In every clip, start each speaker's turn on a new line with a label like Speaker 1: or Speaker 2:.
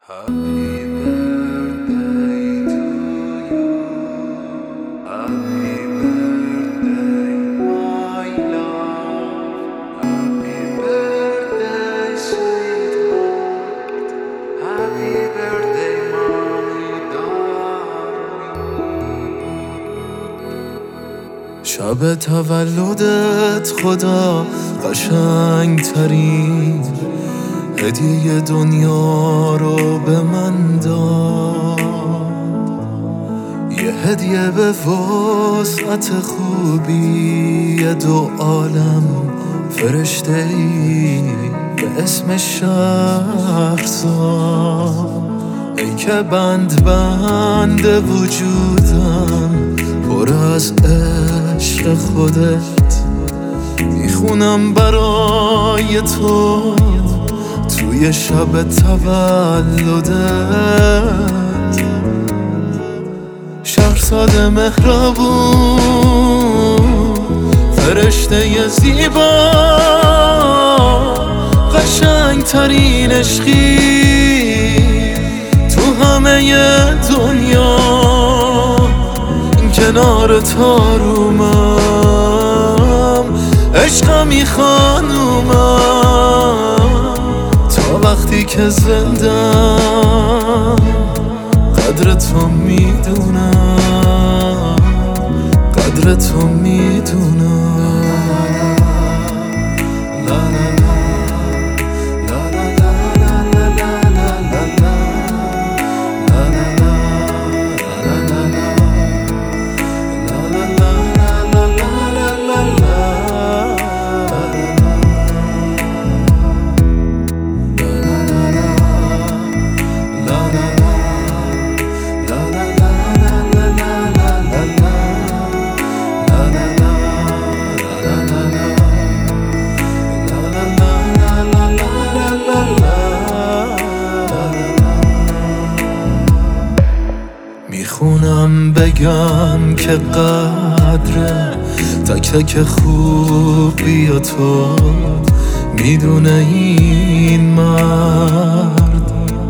Speaker 1: Happy birthday to you. Happy birthday, my love. Happy birthday, sweetheart. Happy birthday, my darling. شب تولدت خدا قشنگ ترین هدیه دنیا رو به من داد. یه هدیه به وسعت خوبی دو عالم، فرشته ای به اسم شهرزاد. ای که بند بند وجودم پر از عشق خودت، میخونم برای تو توی شب تولدت. شهرزاد مهربون، فرشته زیبا، قشنگ ترین عشقی تو همه دنیا. این کنار تارومم، عشقمی خانومم، وقتی که زندم قدر تو میدونم، قدر تو میدونم. میخونم بگم که قدر تک تک خوبی و تو میدونه این مرد.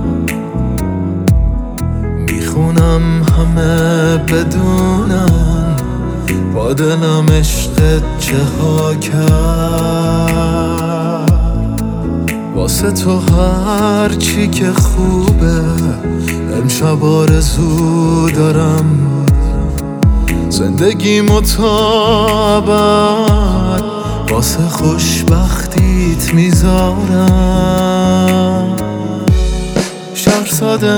Speaker 1: میخونم همه بدونن با دلم عشقت چه ها کرد. واسه تو هر چی که خوبه امشب آرزو دارم، زندگیمو تا ابد واسه خوشبختیت میذارم. شهرزاد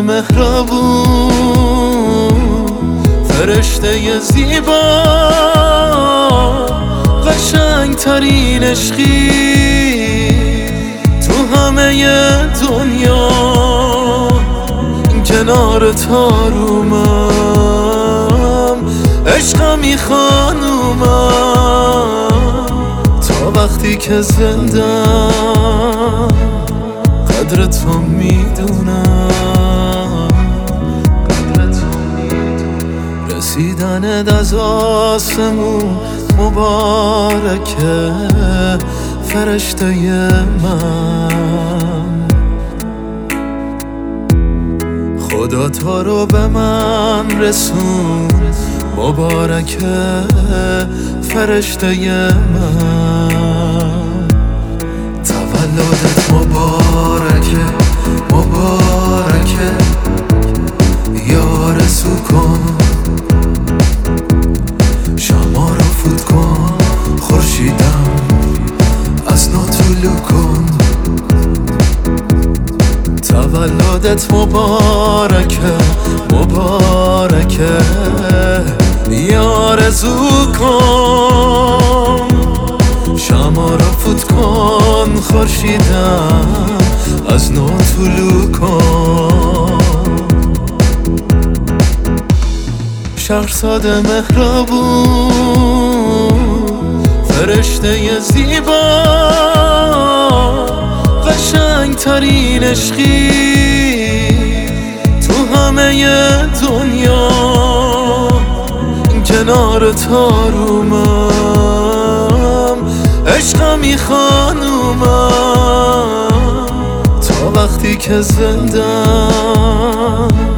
Speaker 1: مهربون، فرشته زیبا، قشنگ ترین عشقی تو همه دنیا. کنار تارومم، عشقمی خانومم، تا وقتی که زندم قدر تو میدونم، قدر تو میدونم. رسیدنت از آسمون مبارکه فرشته من. خدا تو رو به من رسون، مبارکه فرشته من. تولدت مبارکه، مبارکه، یا رسو کن، شما رو فوت کن، خورشیدم از نو طلوع کن. تولدت مبارکه، مبارکه، یا آرزو کن، شما را فوت کن، خورشیدم از نو طلوع کن. شهرزاد مهربون، فرشته زیبا، قشنگ ترین عشقی تو همه دنیا. این کنار تارومم، عشقمی خانومم، تا وقتی وقتی که زندم